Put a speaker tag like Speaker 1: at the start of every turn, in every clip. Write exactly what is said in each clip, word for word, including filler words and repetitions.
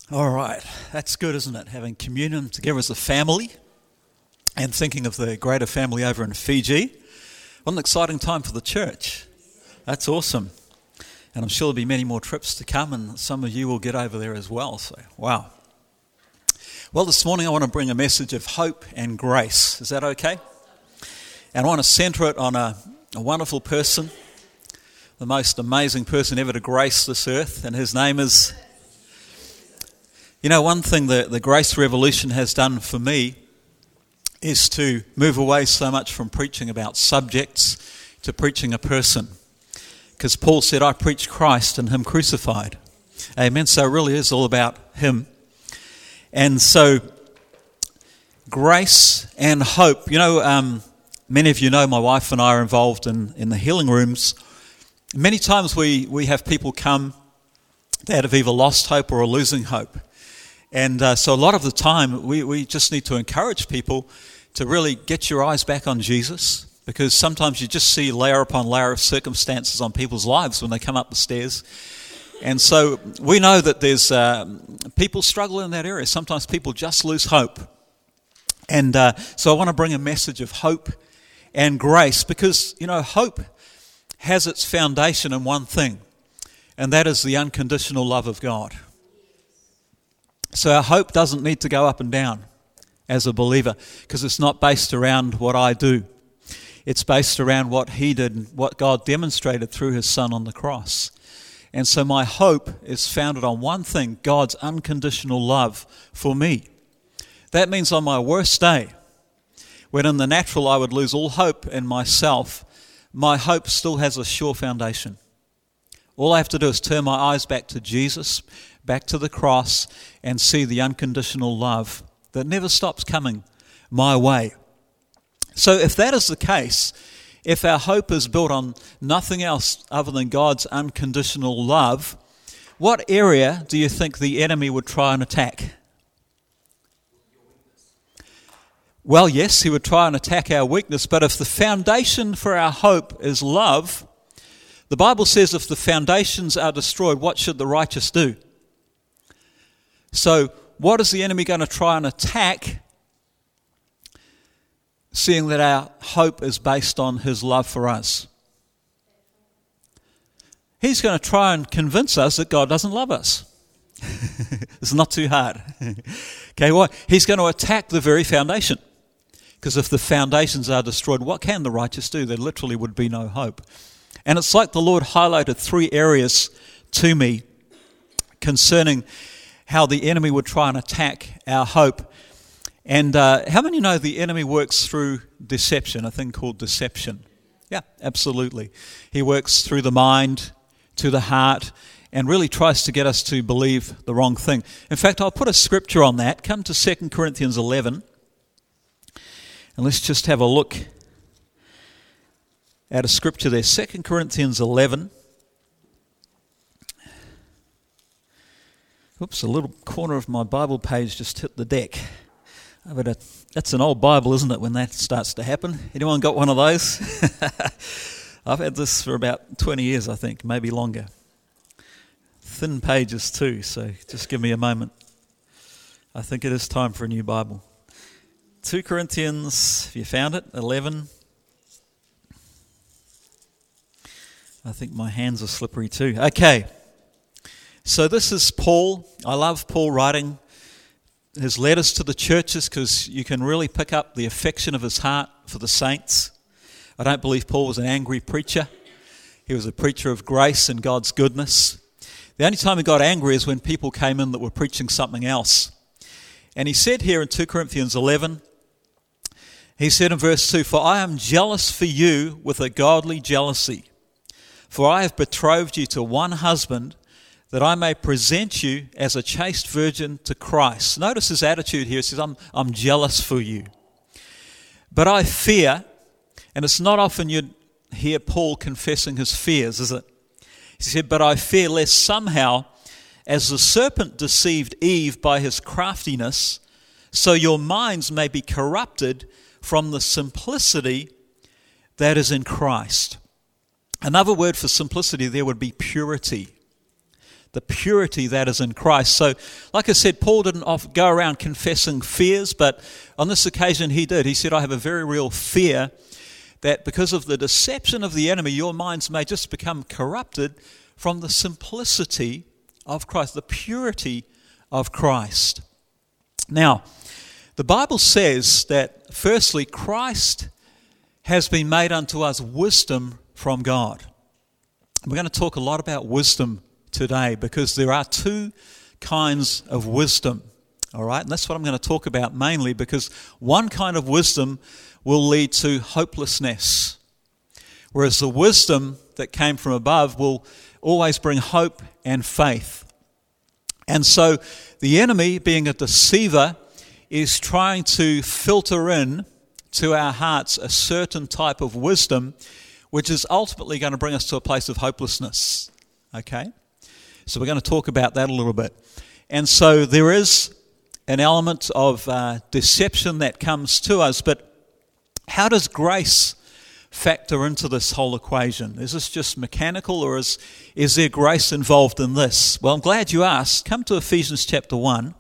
Speaker 1: All right, that's good, isn't it? Having communion together as a family and thinking of the greater family over in Fiji. What an exciting time for the church. That's awesome. And I'm sure there'll be many more trips to come, and some of you will get over there as well. So, wow. Well, this morning I want to bring a message of hope and grace. Is that okay? And I want to centre it on a, a wonderful person, the most amazing person ever to grace this earth, and his name is... You know, one thing that the Grace Revolution has done for me is to move away so much from preaching about subjects to preaching a person. Because Paul said, I preach Christ and Him crucified. Amen. So it really is all about Him. And so, grace and hope. You know, um, many of you know my wife and I are involved in, in the healing rooms. Many times we, we have people come that have either lost hope or are losing hope. And uh, so a lot of the time, we, we just need to encourage people to really get your eyes back on Jesus, because sometimes you just see layer upon layer of circumstances on people's lives when they come up the stairs. And so we know that there's uh, people struggle in that area. Sometimes people just lose hope. And uh, so I want to bring a message of hope and grace, because, you know, hope has its foundation in one thing, and that is the unconditional love of God. So our hope doesn't need to go up and down as a believer, because it's not based around what I do. It's based around what He did and what God demonstrated through His Son on the cross. And so my hope is founded on one thing, God's unconditional love for me. That means on my worst day, when in the natural I would lose all hope in myself, my hope still has a sure foundation. All I have to do is turn my eyes back to Jesus, back to the cross, and see the unconditional love that never stops coming my way. So if that is the case, if our hope is built on nothing else other than God's unconditional love, what area do you think the enemy would try and attack? Well, yes, he would try and attack our weakness, but if the foundation for our hope is love, the Bible says if the foundations are destroyed, what should the righteous do? So, what is the enemy going to try and attack, seeing that our hope is based on his love for us? He's going to try and convince us that God doesn't love us. It's not too hard. Okay, well, he's going to attack the very foundation. Because if the foundations are destroyed, what can the righteous do? There literally would be no hope. And it's like the Lord highlighted three areas to me concerning how the enemy would try and attack our hope. And uh, how many know the enemy works through deception, a thing called deception? Yeah, absolutely. He works through the mind, to the heart, and really tries to get us to believe the wrong thing. In fact, I'll put a scripture on that. Come to Second Corinthians eleven. And let's just have a look at a scripture there. Second Corinthians eleven. Oops, a little corner of my Bible page just hit the deck. I bet it, that's an old Bible, isn't it, when that starts to happen? Anyone got one of those? I've had this for about twenty years, I think, maybe longer. Thin pages too, so just give me a moment. I think it is time for a new Bible. Second Corinthians, if you found it, eleven. I think my hands are slippery too. Okay, so this is Paul. I love Paul writing his letters to the churches because you can really pick up the affection of his heart for the saints. I don't believe Paul was an angry preacher. He was a preacher of grace and God's goodness. The only time he got angry is when people came in that were preaching something else. And he said here in Second Corinthians eleven, he said in verse two, "For I am jealous for you with a godly jealousy. For I have betrothed you to one husband, that I may present you as a chaste virgin to Christ." Notice his attitude here. He says, I'm, I'm jealous for you. But I fear, and it's not often you'd hear Paul confessing his fears, is it? He said, but I fear lest somehow, as the serpent deceived Eve by his craftiness, so your minds may be corrupted from the simplicity that is in Christ. Another word for simplicity there would be purity. the purity that is in Christ. So, like I said, Paul didn't off, go around confessing fears, but on this occasion he did. He said, I have a very real fear that because of the deception of the enemy, your minds may just become corrupted from the simplicity of Christ, the purity of Christ. Now, the Bible says that, firstly, Christ has been made unto us wisdom from God. We're going to talk a lot about wisdom today because there are two kinds of wisdom, all right? And that's what I'm going to talk about mainly, because one kind of wisdom will lead to hopelessness, whereas the wisdom that came from above will always bring hope and faith. And so the enemy, being a deceiver, is trying to filter in to our hearts a certain type of wisdom, which is ultimately going to bring us to a place of hopelessness. Okay? So we're going to talk about that a little bit. And so there is an element of uh, deception that comes to us, but how does grace factor into this whole equation? Is this just mechanical, or is, is there grace involved in this? Well, I'm glad you asked. Come to Ephesians chapter one.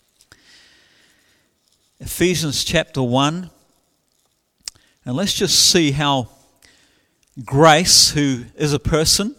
Speaker 1: Ephesians chapter one. And let's just see how grace, who is a person,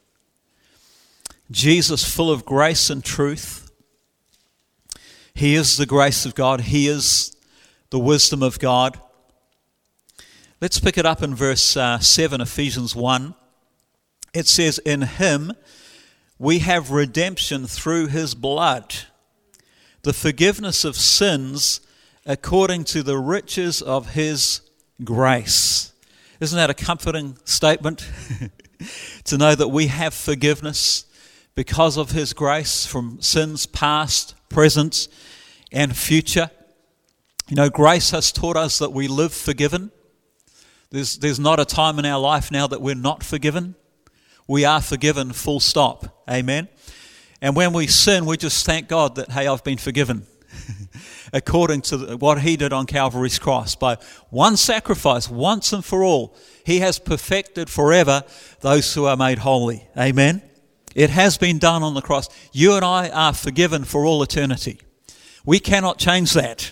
Speaker 1: Jesus full of grace and truth, he is the grace of God, he is the wisdom of God. Let's pick it up in verse uh, seven, Ephesians one. It says, in him we have redemption through his blood, the forgiveness of sins according to the riches of his grace. Isn't that a comforting statement? To know that we have forgiveness because of his grace from sins past, present, and future. You know, grace has taught us that we live forgiven. There's, there's not a time in our life now that we're not forgiven. We are forgiven, full stop. Amen. And when we sin, we just thank God that, hey, I've been forgiven. According to what he did on Calvary's cross. By one sacrifice, once and for all, he has perfected forever those who are made holy. Amen. It has been done on the cross. You and I are forgiven for all eternity. We cannot change that.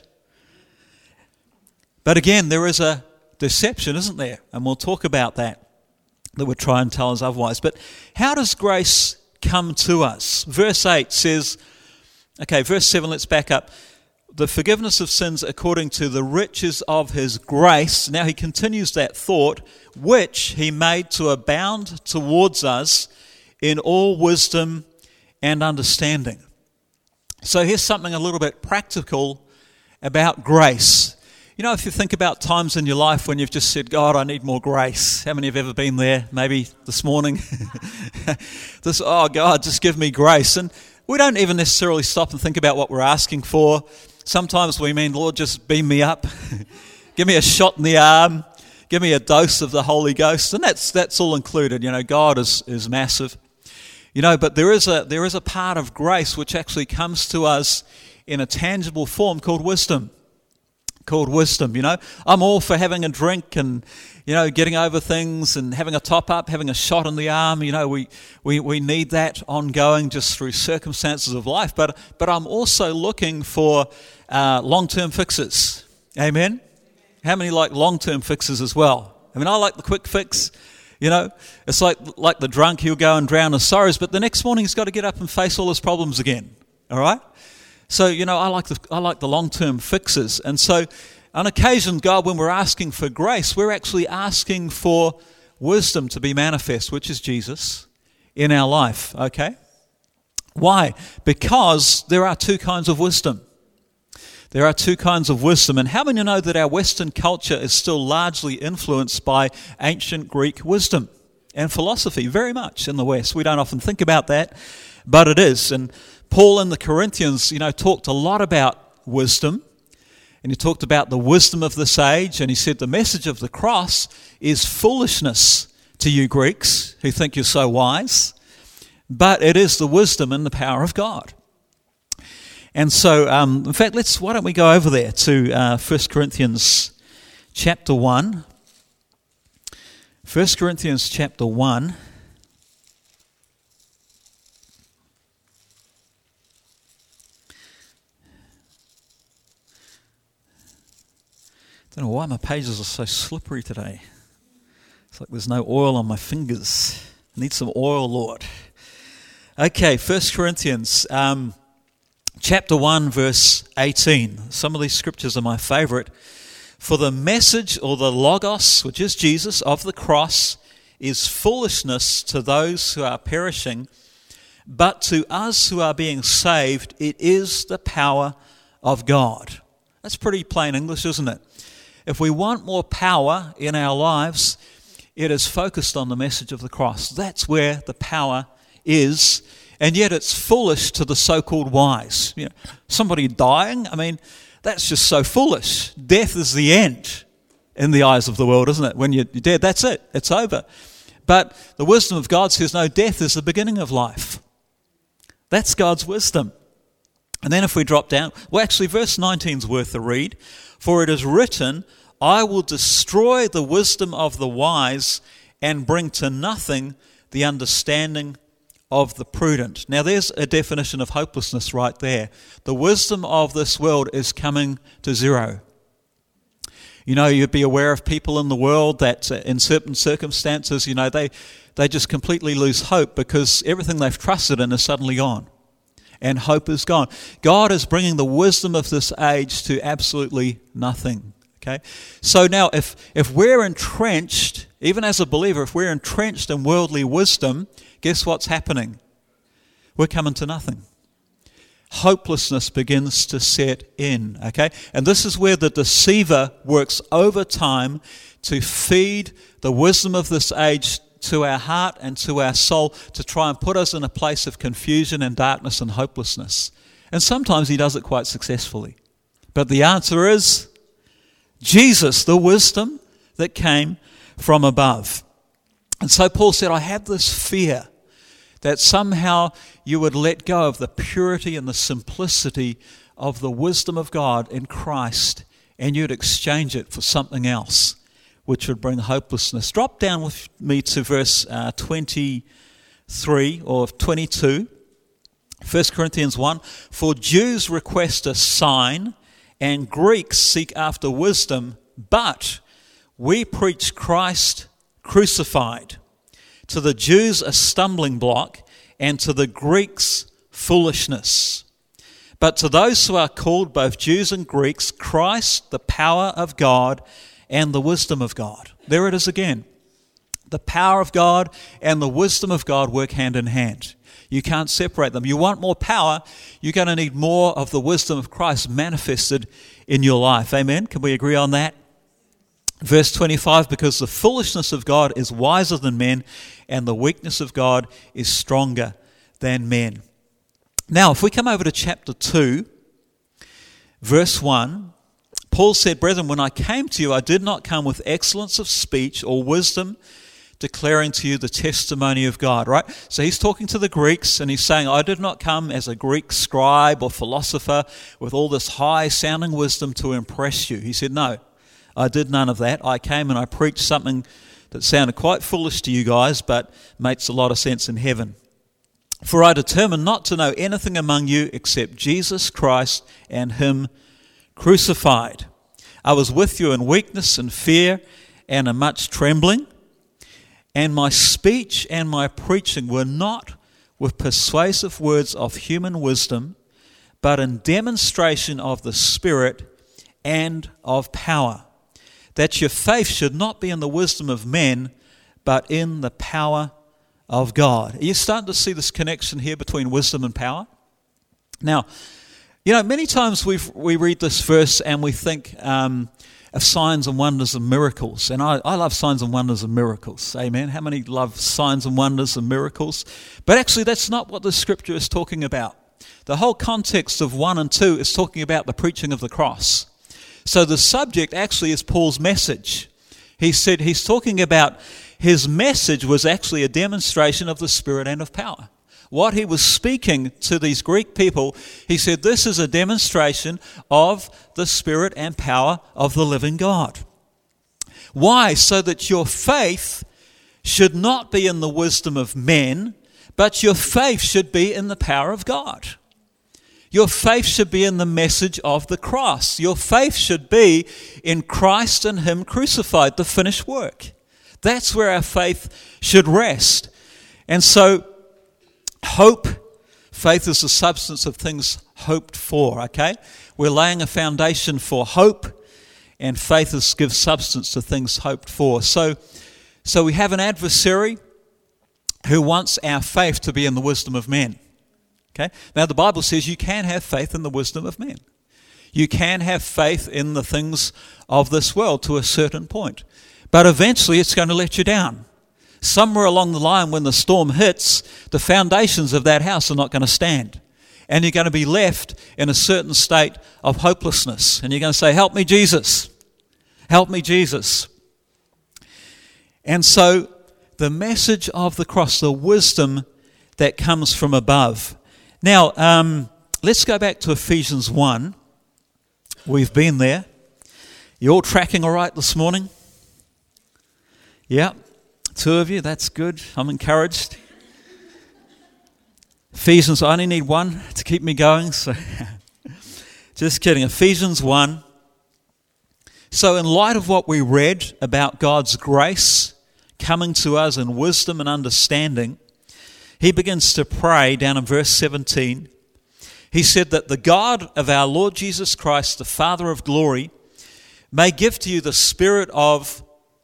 Speaker 1: But again, there is a deception, isn't there? And we'll talk about that, that would try and tell us otherwise. But how does grace come to us? Verse eight says, okay, verse seven, let's back up. The forgiveness of sins according to the riches of his grace. Now he continues that thought, which he made to abound towards us in all wisdom and understanding. So here's something a little bit practical about grace. You know, if you think about times in your life when you've just said, God, I need more grace. How many have ever been there? Maybe this morning. this, oh God, just give me grace. And we don't even necessarily stop and think about what we're asking for. Sometimes we mean, Lord, just beam me up. Give me a shot in the arm. Give me a dose of the Holy Ghost. And that's that's all included. You know, God is, is massive. You know, but there is a there is a part of grace which actually comes to us in a tangible form called wisdom. Called wisdom, you know. I'm all for having a drink and, you know, getting over things and having a top up, having a shot in the arm. You know, we, we, we need that ongoing just through circumstances of life. But but I'm also looking for uh, long-term fixes. Amen? How many like long-term fixes as well? I mean, I like the quick fix. You know, it's like like the drunk, he'll go and drown his sorrows, but the next morning he's got to get up and face all his problems again. All right? So, you know, I like the I like the long-term fixes. And so on occasion, God, when we're asking for grace, we're actually asking for wisdom to be manifest, which is Jesus, in our life, okay? Why? Because there are two kinds of wisdom. There are two kinds of wisdom. And how many know that our Western culture is still largely influenced by ancient Greek wisdom and philosophy? Very much in the West. We don't often think about that, but it is. And Paul in the Corinthians, you know, talked a lot about wisdom. And he talked about the wisdom of this age. And he said the message of the cross is foolishness to you Greeks who think you're so wise. But it is the wisdom and the power of God. And so, um, in fact, let's why don't we go over there to uh, First Corinthians chapter one. First Corinthians chapter one. I don't know why my pages are so slippery today. It's like there's no oil on my fingers. I need some oil, Lord. Okay, First Corinthians um, chapter one, verse eighteen. Some of these scriptures are my favourite. For the message, or the logos, which is Jesus, of the cross, is foolishness to those who are perishing, but to us who are being saved, it is the power of God. That's pretty plain English, isn't it? If we want more power in our lives, it is focused on the message of the cross. That's where the power is, and yet it's foolish to the so-called wise. You know, somebody dying, I mean, that's just so foolish. Death is the end in the eyes of the world, isn't it? When you're dead, that's it. It's over. But the wisdom of God says, no, death is the beginning of life. That's God's wisdom. And then if we drop down, well, actually, verse nineteen is worth a read. For it is written, I will destroy the wisdom of the wise and bring to nothing the understanding of the prudent. Now, there's a definition of hopelessness right there. The wisdom of this world is coming to zero. You know, you'd be aware of people in the world that in certain circumstances, you know, they, they just completely lose hope because everything they've trusted in is suddenly gone. And hope is gone. God is bringing the wisdom of this age to absolutely nothing. Okay? So now, if, if we're entrenched, even as a believer, if we're entrenched in worldly wisdom, guess what's happening? We're coming to nothing. Hopelessness begins to set in. Okay? And this is where the deceiver works overtime to feed the wisdom of this age to our heart and to our soul, to try and put us in a place of confusion and darkness and hopelessness. And sometimes he does it quite successfully. But the answer is Jesus, the wisdom that came from above. And so Paul said, I have this fear that somehow you would let go of the purity and the simplicity of the wisdom of God in Christ, and you'd exchange it for something else, which would bring hopelessness. Drop down with me to verse uh, twenty-three or twenty-two. First Corinthians one. For Jews request a sign, and Greeks seek after wisdom, but we preach Christ crucified. To the Jews a stumbling block, and to the Greeks foolishness. But to those who are called, both Jews and Greeks, Christ, the power of God, and the wisdom of God. There it is again. The power of God and the wisdom of God work hand in hand. You can't separate them. You want more power, you're going to need more of the wisdom of Christ manifested in your life. Amen? Can we agree on that? Verse twenty-five, because the foolishness of God is wiser than men, and the weakness of God is stronger than men. Now, if we come over to chapter two, verse one, Paul said, Brethren, when I came to you, I did not come with excellence of speech or wisdom, declaring to you the testimony of God, right? So he's talking to the Greeks, and he's saying, I did not come as a Greek scribe or philosopher with all this high-sounding wisdom to impress you. He said, no, I did none of that. I came and I preached something that sounded quite foolish to you guys, but makes a lot of sense in heaven. For I determined not to know anything among you except Jesus Christ and him crucified. I was with you in weakness and fear and in much trembling, and my speech and my preaching were not with persuasive words of human wisdom, but in demonstration of the Spirit and of power, that your faith should not be in the wisdom of men, but in the power of God. Are you starting to see this connection here between wisdom and power? Now, you know, many times we we read this verse and we think um, of signs and wonders and miracles. And I, I love signs and wonders and miracles. Amen. How many love signs and wonders and miracles? But actually, that's not what the scripture is talking about. The whole context of one and two is talking about the preaching of the cross. So the subject actually is Paul's message. He said he's talking about his message was actually a demonstration of the Spirit and of power. What he was speaking to these Greek people, he said, this is a demonstration of the Spirit and power of the living God. Why? So that your faith should not be in the wisdom of men, but your faith should be in the power of God. Your faith should be in the message of the cross. Your faith should be in Christ and Him crucified, the finished work. That's where our faith should rest. And so, hope, faith is the substance of things hoped for, okay? We're laying a foundation for hope, and faith is, gives substance to things hoped for. So, so we have an adversary who wants our faith to be in the wisdom of men. Okay? Now the Bible says you can have faith in the wisdom of men. You can have faith in the things of this world to a certain point. But eventually it's going to let you down. Somewhere along the line when the storm hits, the foundations of that house are not going to stand. And you're going to be left in a certain state of hopelessness. And you're going to say, help me, Jesus. Help me, Jesus. And so the message of the cross, the wisdom that comes from above. Now, um, let's go back to Ephesians one. We've been there. You all tracking all right this morning? Yeah, two of you, that's good. I'm encouraged. Ephesians, I only need one to keep me going. So, just kidding. Ephesians one. So in light of what we read about God's grace coming to us in wisdom and understanding, he begins to pray down in verse seventeen. He said that the God of our Lord Jesus Christ, the Father of glory, may give to you the spirit of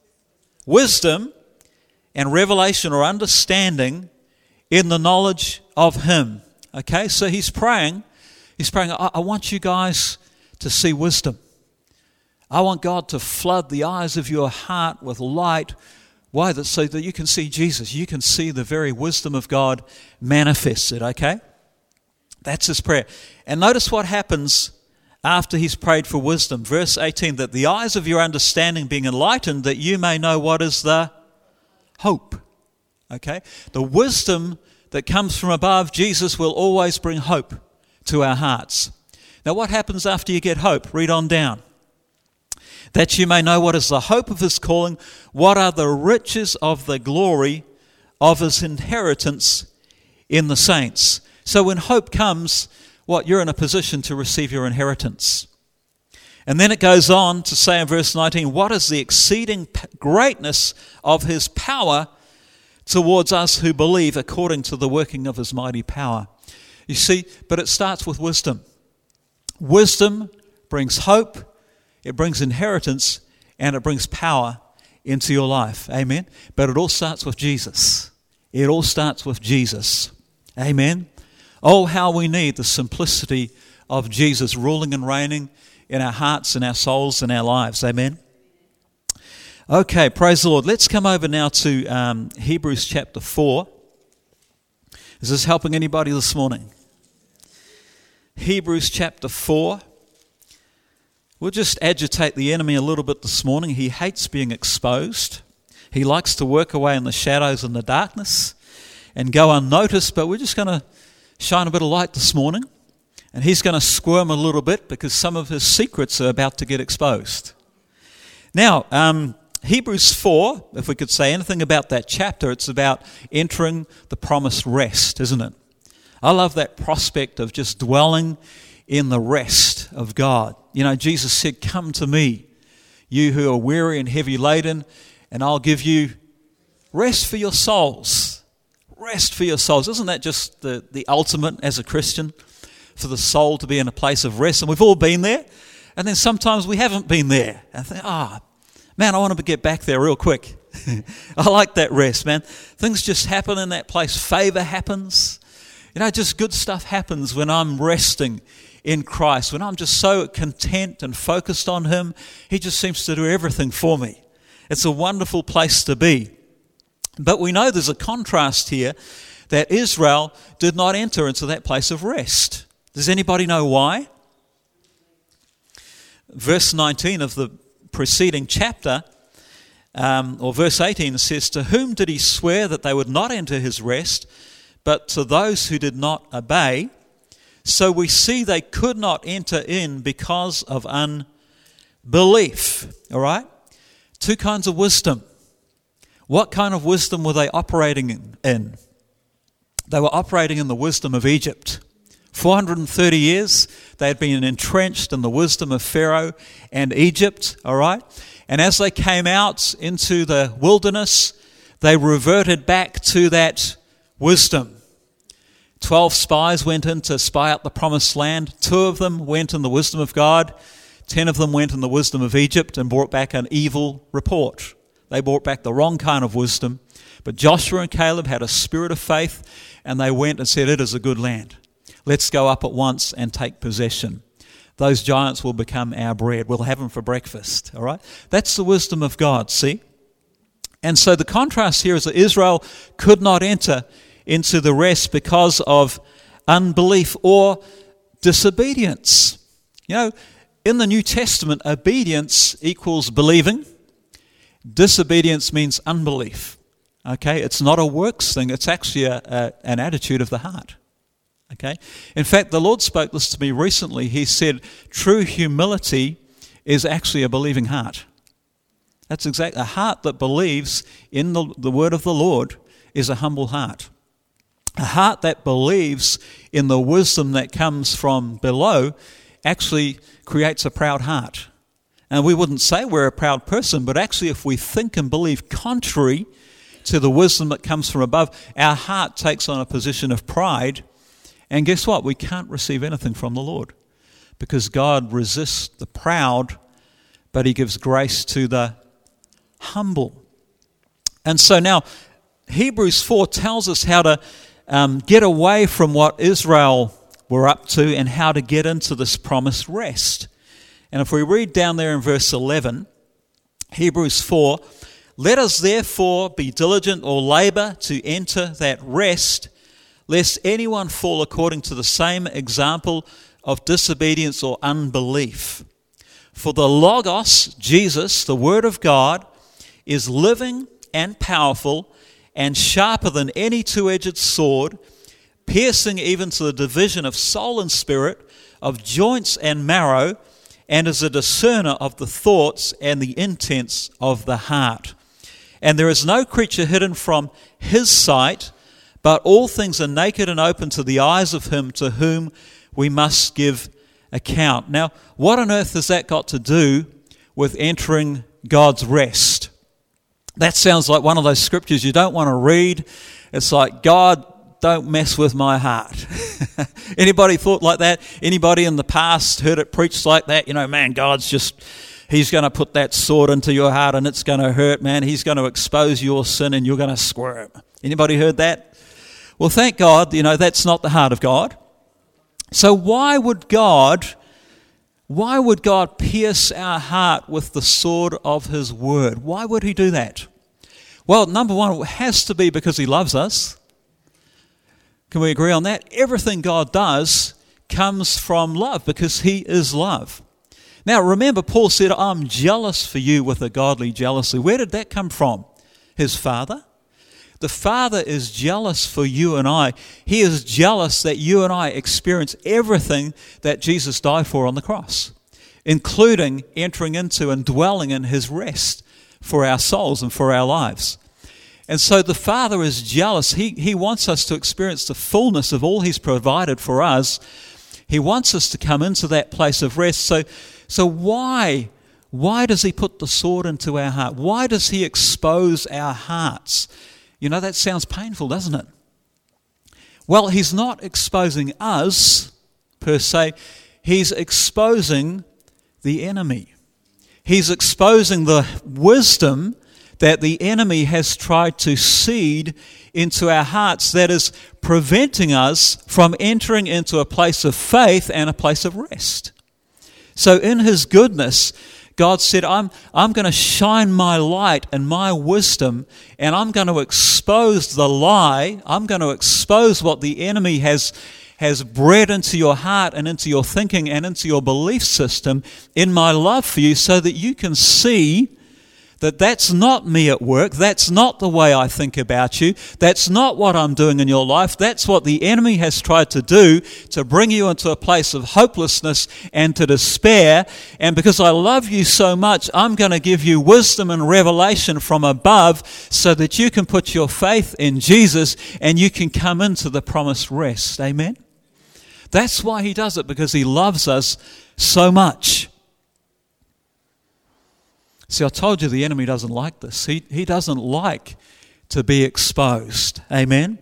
Speaker 1: wisdom and revelation or understanding in the knowledge of Him. Okay, so he's praying. He's praying, I, I want you guys to see wisdom. I want God to flood the eyes of your heart with light. Why? That so that you can see Jesus. You can see the very wisdom of God manifested, okay? That's his prayer. And notice what happens after he's prayed for wisdom. Verse eighteen, that the eyes of your understanding being enlightened, that you may know what is the hope. Okay? The wisdom that comes from above, Jesus will always bring hope to our hearts. Now what happens after you get hope? Read on down. That you may know what is the hope of his calling, what are the riches of the glory of his inheritance in the saints. So when hope comes, what, you're in a position to receive your inheritance. And then it goes on to say in verse nineteen, what is the exceeding greatness of his power towards us who believe according to the working of his mighty power. You see, but it starts with wisdom. Wisdom brings hope, it brings inheritance, and it brings power into your life. Amen? But it all starts with Jesus. It all starts with Jesus. Amen? Oh, how we need the simplicity of Jesus ruling and reigning in our hearts and our souls and our lives. Amen? Okay, praise the Lord. Let's come over now to um, Hebrews chapter four. Is this helping anybody this morning? Hebrews chapter four. We'll just agitate the enemy a little bit this morning. He hates being exposed. He likes to work away in the shadows and the darkness and go unnoticed, but we're just going to shine a bit of light this morning. And he's going to squirm a little bit because some of his secrets are about to get exposed. Now, um, Hebrews four, if we could say anything about that chapter, it's about entering the promised rest, isn't it? I love that prospect of just dwelling in the rest of God. You know, Jesus said, come to me, you who are weary and heavy laden, and I'll give you rest for your souls. Rest for your souls. Isn't that just the, the ultimate as a Christian? For the soul to be in a place of rest. And we've all been there. And then sometimes we haven't been there. And I think, ah, oh, man, I want to get back there real quick. I like that rest, man. Things just happen in that place. Favor happens. You know, just good stuff happens when I'm resting in Christ. When I'm just so content and focused on Him, He just seems to do everything for me. It's a wonderful place to be. But we know there's a contrast here that Israel did not enter into that place of rest. Does anybody know why? Verse nineteen of the preceding chapter, um, or verse eighteen says, to whom did he swear that they would not enter his rest, but to those who did not obey? So we see they could not enter in because of unbelief. All right? Two kinds of wisdom. What kind of wisdom were they operating in? They were operating in the wisdom of Egypt. four hundred thirty years, they had been entrenched in the wisdom of Pharaoh and Egypt, all right? And as they came out into the wilderness, they reverted back to that wisdom. Twelve spies went in to spy out the promised land. Two of them went in the wisdom of God. Ten of them went in the wisdom of Egypt and brought back an evil report. They brought back the wrong kind of wisdom. But Joshua and Caleb had a spirit of faith, and they went and said, it is a good land. Let's go up at once and take possession. Those giants will become our bread. We'll have them for breakfast, all right? That's the wisdom of God, see? And so the contrast here is that Israel could not enter into the rest because of unbelief or disobedience. You know, in the New Testament, obedience equals believing. Disobedience means unbelief. Okay, it's not a works thing. It's actually a, a, an attitude of the heart. Okay, in fact, the Lord spoke this to me recently. He said, true humility is actually a believing heart. That's exactly, a heart that believes in the, the word of the Lord is a humble heart. A heart that believes in the wisdom that comes from below actually creates a proud heart. And we wouldn't say we're a proud person, but actually if we think and believe contrary to the wisdom that comes from above, our heart takes on a position of pride. And guess what? We can't receive anything from the Lord because God resists the proud, but he gives grace to the humble. And so now Hebrews four tells us how to um, get away from what Israel were up to and how to get into this promised rest. And if we read down there in verse eleven, Hebrews four, let us therefore be diligent or labour to enter that rest, lest anyone fall according to the same example of disobedience or unbelief. For the Logos, Jesus, the Word of God, is living and powerful and sharper than any two-edged sword, piercing even to the division of soul and spirit, of joints and marrow, and is a discerner of the thoughts and the intents of the heart. And there is no creature hidden from his sight, but all things are naked and open to the eyes of him to whom we must give account. Now, what on earth has that got to do with entering God's rest? That sounds like one of those scriptures you don't want to read. It's like, God, don't mess with my heart. Anybody thought like that? Anybody in the past heard it preached like that? You know, man, God's just, he's going to put that sword into your heart and it's going to hurt, man. He's going to expose your sin and you're going to squirm. Anybody heard that? Well, thank God, you know, that's not the heart of God. So why would God, why would God pierce our heart with the sword of his word? Why would he do that? Well, number one, it has to be because he loves us. Can we agree on that? Everything God does comes from love because he is love. Now, remember, Paul said, I'm jealous for you with a godly jealousy. Where did that come from? His Father? The Father is jealous for you and I. He is jealous that you and I experience everything that Jesus died for on the cross, including entering into and dwelling in his rest for our souls and for our lives. And so the Father is jealous. He, he wants us to experience the fullness of all he's provided for us. He wants us to come into that place of rest. So, so why, why does he put the sword into our heart? Why does he expose our hearts? You know, that sounds painful, doesn't it? Well, he's not exposing us per se. He's exposing the enemy. He's exposing the wisdom that the enemy has tried to seed into our hearts that is preventing us from entering into a place of faith and a place of rest. So in his goodness, God said, I'm, I'm going to shine my light and my wisdom, and I'm going to expose the lie. I'm going to expose what the enemy has, has bred into your heart and into your thinking and into your belief system in my love for you so that you can see that that's not me at work, that's not the way I think about you, that's not what I'm doing in your life, that's what the enemy has tried to do to bring you into a place of hopelessness and to despair. And because I love you so much, I'm going to give you wisdom and revelation from above so that you can put your faith in Jesus and you can come into the promised rest. Amen? That's why he does it, because he loves us so much. See, I told you the enemy doesn't like this. He, he doesn't like to be exposed. Amen?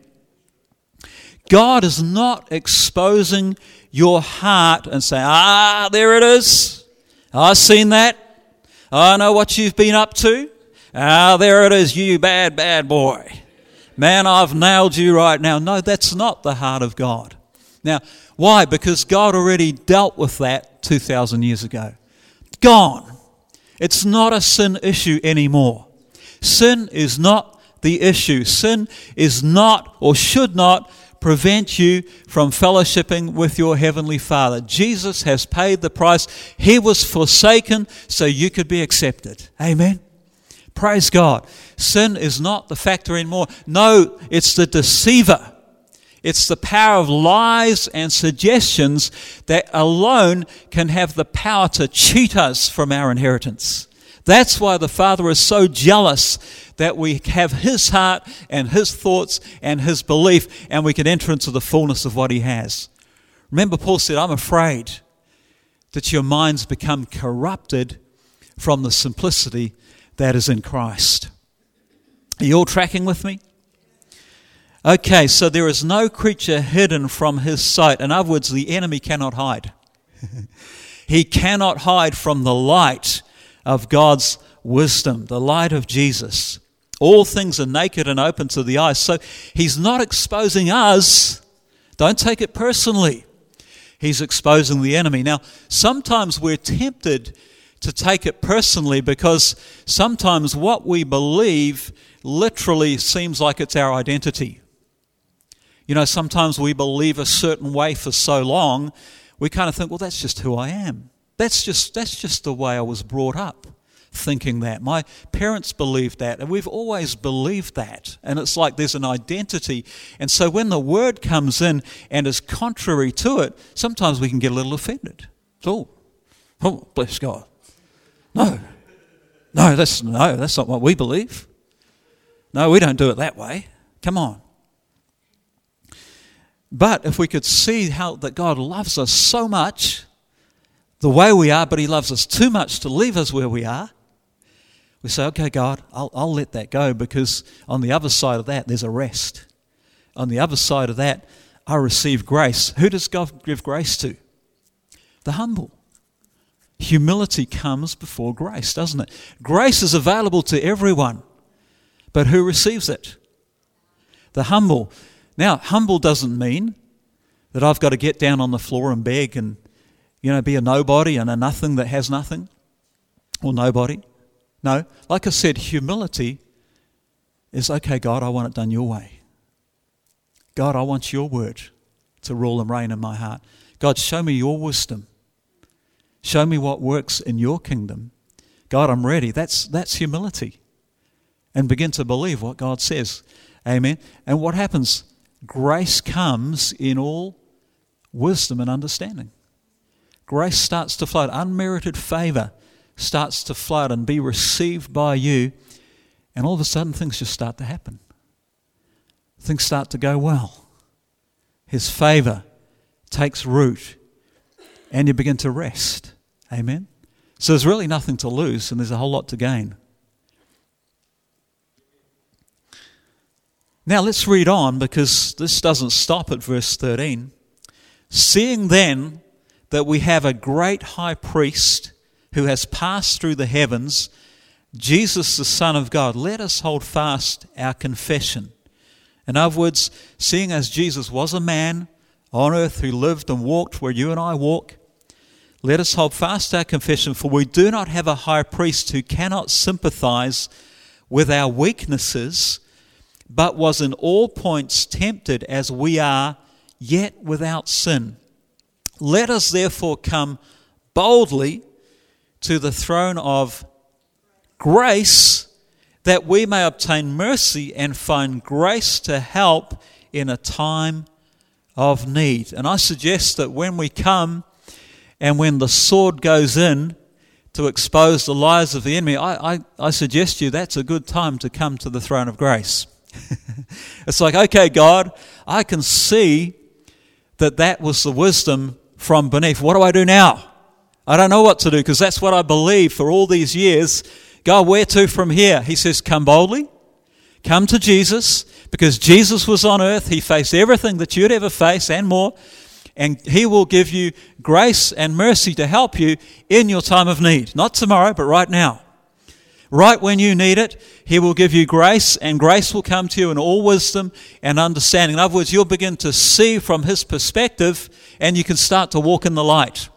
Speaker 1: God is not exposing your heart and saying, ah, there it is. I've seen that. I know what you've been up to. Ah, there it is, you bad, bad boy. Man, I've nailed you right now. No, that's not the heart of God. Now, why? Because God already dealt with that two thousand years ago. Gone. It's not a sin issue anymore. Sin is not the issue. Sin is not or should not prevent you from fellowshipping with your Heavenly Father. Jesus has paid the price. He was forsaken so you could be accepted. Amen. Praise God. Sin is not the factor anymore. No, it's the deceiver. It's the power of lies and suggestions that alone can have the power to cheat us from our inheritance. That's why the Father is so jealous that we have His heart and His thoughts and His belief, and we can enter into the fullness of what He has. Remember, Paul said, I'm afraid that your minds become corrupted from the simplicity that is in Christ. Are you all tracking with me? Okay, so there is no creature hidden from His sight. In other words, the enemy cannot hide. He cannot hide from the light of God's wisdom, the light of Jesus. All things are naked and open to the eyes. So He's not exposing us. Don't take it personally. He's exposing the enemy. Now, sometimes we're tempted to take it personally because sometimes what we believe literally seems like it's our identity. You know, sometimes we believe a certain way for so long, we kind of think, well, that's just who I am. That's just that's just the way I was brought up, thinking that. My parents believed that, and we've always believed that. And it's like there's an identity. And so when the word comes in and is contrary to it, sometimes we can get a little offended. Oh, oh, bless God. No, no, that's no, that's not what we believe. No, we don't do it that way. Come on. But if we could see how that God loves us so much, the way we are, but He loves us too much to leave us where we are, we say, okay, God, I'll, I'll let that go, because on the other side of that, there's a rest. On the other side of that, I receive grace. Who does God give grace to? The humble. Humility comes before grace, doesn't it? Grace is available to everyone, but who receives it? The humble. Now, humble doesn't mean that I've got to get down on the floor and beg and, you know, be a nobody and a nothing that has nothing, or nobody. No, like I said, humility is, okay, God, I want it done your way. God, I want your word to rule and reign in my heart. God, show me your wisdom. Show me what works in your kingdom. God, I'm ready. That's that's humility. And begin to believe what God says. Amen. And what happens? Grace comes in all wisdom and understanding. Grace starts to flood. Unmerited favor starts to flood and be received by you. And all of a sudden things just start to happen. Things start to go well. His favor takes root and you begin to rest. Amen. So there's really nothing to lose and there's a whole lot to gain. Now let's read on, because this doesn't stop at verse thirteen. Seeing then that we have a great high priest who has passed through the heavens, Jesus the Son of God, let us hold fast our confession. In other words, seeing as Jesus was a man on earth who lived and walked where you and I walk, let us hold fast our confession, for we do not have a high priest who cannot sympathize with our weaknesses, but was in all points tempted as we are, yet without sin. Let us therefore come boldly to the throne of grace, that we may obtain mercy and find grace to help in a time of need. And I suggest that when we come and when the sword goes in to expose the lies of the enemy, I, I, I suggest to you that's a good time to come to the throne of grace. It's like, okay, God, I can see that that was the wisdom from beneath. What do I do now? I don't know what to do, because that's what I believed for all these years. God, where to from here? He says, come boldly, come to Jesus, because Jesus was on earth. He faced everything that you'd ever face and more, and he will give you grace and mercy to help you in your time of need. Not tomorrow, but right now. Right when you need it, he will give you grace, and grace will come to you in all wisdom and understanding. In other words, you'll begin to see from his perspective, and you can start to walk in the light.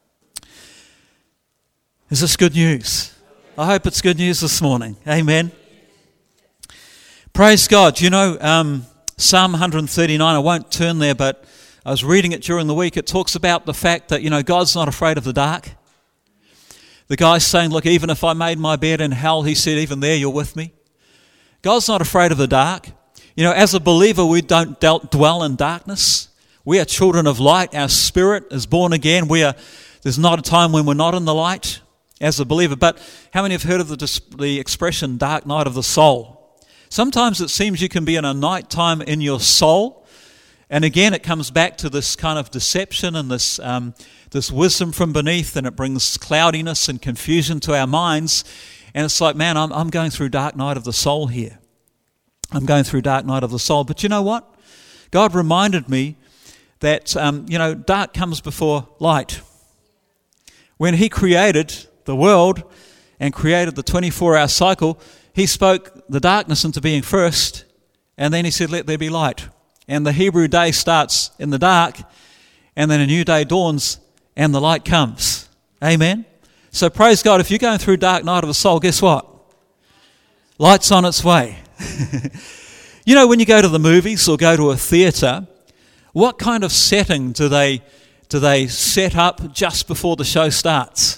Speaker 1: Is this good news? I hope it's good news this morning. Amen. Praise God. You know, um, Psalm one thirty-nine, I won't turn there, but I was reading it during the week. It talks about the fact that, you know, God's not afraid of the dark. The guy's saying, look, even if I made my bed in hell, he said, even there you're with me. God's not afraid of the dark. You know, as a believer, we don't dwell in darkness. We are children of light. Our spirit is born again. We are. There's not a time when we're not in the light as a believer. But how many have heard of the, the expression dark night of the soul? Sometimes it seems you can be in a night time in your soul. And again, it comes back to this kind of deception and this um, this wisdom from beneath, and it brings cloudiness and confusion to our minds. And it's like, man, I'm, I'm going through dark night of the soul here. I'm going through dark night of the soul. But you know what? God reminded me that, um, you know, dark comes before light. When he created the world and created the twenty-four hour cycle, he spoke the darkness into being first, and then he said, let there be light. And the Hebrew day starts in the dark, and then a new day dawns, and the light comes. Amen? So praise God, if you're going through dark night of the soul, guess what? Light's on its way. You know, when you go to the movies or go to a theatre, what kind of setting do they do they set up just before the show starts?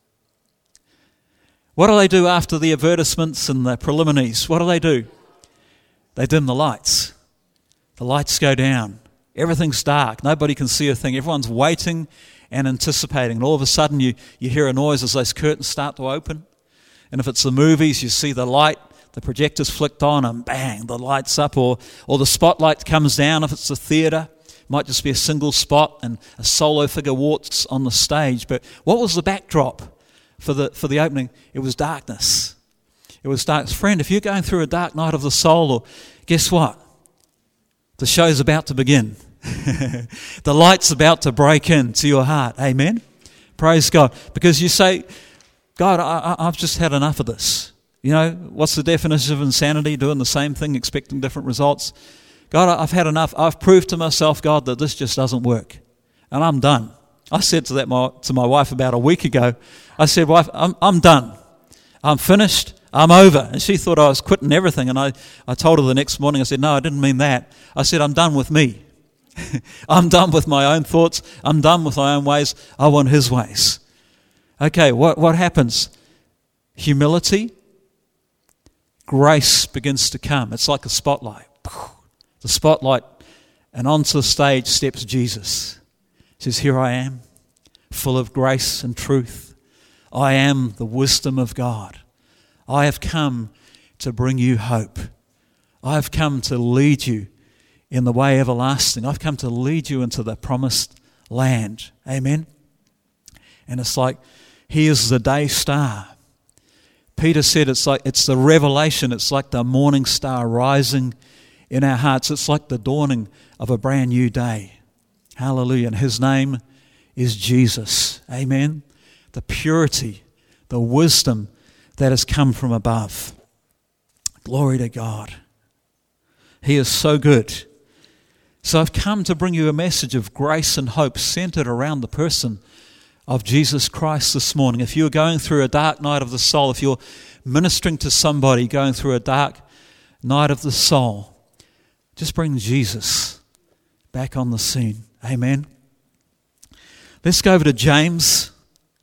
Speaker 1: What do they do after the advertisements and the preliminaries? What do they do? They dim the lights. The lights go down. Everything's dark. Nobody can see a thing. Everyone's waiting and anticipating. And all of a sudden you, you hear a noise as those curtains start to open. And if it's the movies, you see the light, the projector's flicked on, and bang, the light's up. Or, or the spotlight comes down. If it's the theatre, it might just be a single spot and a solo figure walks on the stage. But what was the backdrop for the for the opening? It was darkness. It was darkness. Friend, if you're going through a dark night of the soul, or guess what? The show's about to begin. The light's about to break into your heart. Amen? Praise God. Because you say, God, I, I've just had enough of this. You know, what's the definition of insanity? Doing the same thing, expecting different results. God, I've had enough. I've proved to myself, God, that this just doesn't work. And I'm done. I said to that my, to my wife about a week ago, I said, wife, I'm, I'm done. I'm finished. I'm over. And she thought I was quitting everything. And I, I told her the next morning, I said, no, I didn't mean that. I said, I'm done with me. I'm done with my own thoughts. I'm done with my own ways. I want his ways. Okay, what, what happens? Humility. Grace begins to come. It's like a spotlight. The spotlight, and onto the stage steps Jesus. He says, here I am, full of grace and truth. I am the wisdom of God. I have come to bring you hope. I have come to lead you in the way everlasting. I've come to lead you into the promised land. Amen? And it's like, he is the day star. Peter said it's like it's the revelation. It's like the morning star rising in our hearts. It's like the dawning of a brand new day. Hallelujah. And his name is Jesus. Amen? The purity, the wisdom that has come from above. Glory to God. He is so good. So I've come to bring you a message of grace and hope centered around the person of Jesus Christ this morning. If you're going through a dark night of the soul, if you're ministering to somebody going through a dark night of the soul, just bring Jesus back on the scene. Amen. Let's go over to James.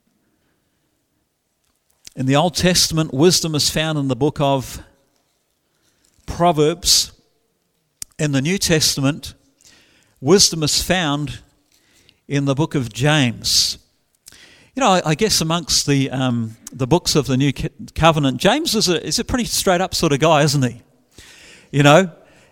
Speaker 1: In the Old Testament, wisdom is found in the book of Proverbs. In the New Testament, wisdom is found in the book of James. You know, I, I guess amongst the um, the books of the New Covenant, James is a is a pretty straight up sort of guy, isn't he? You know,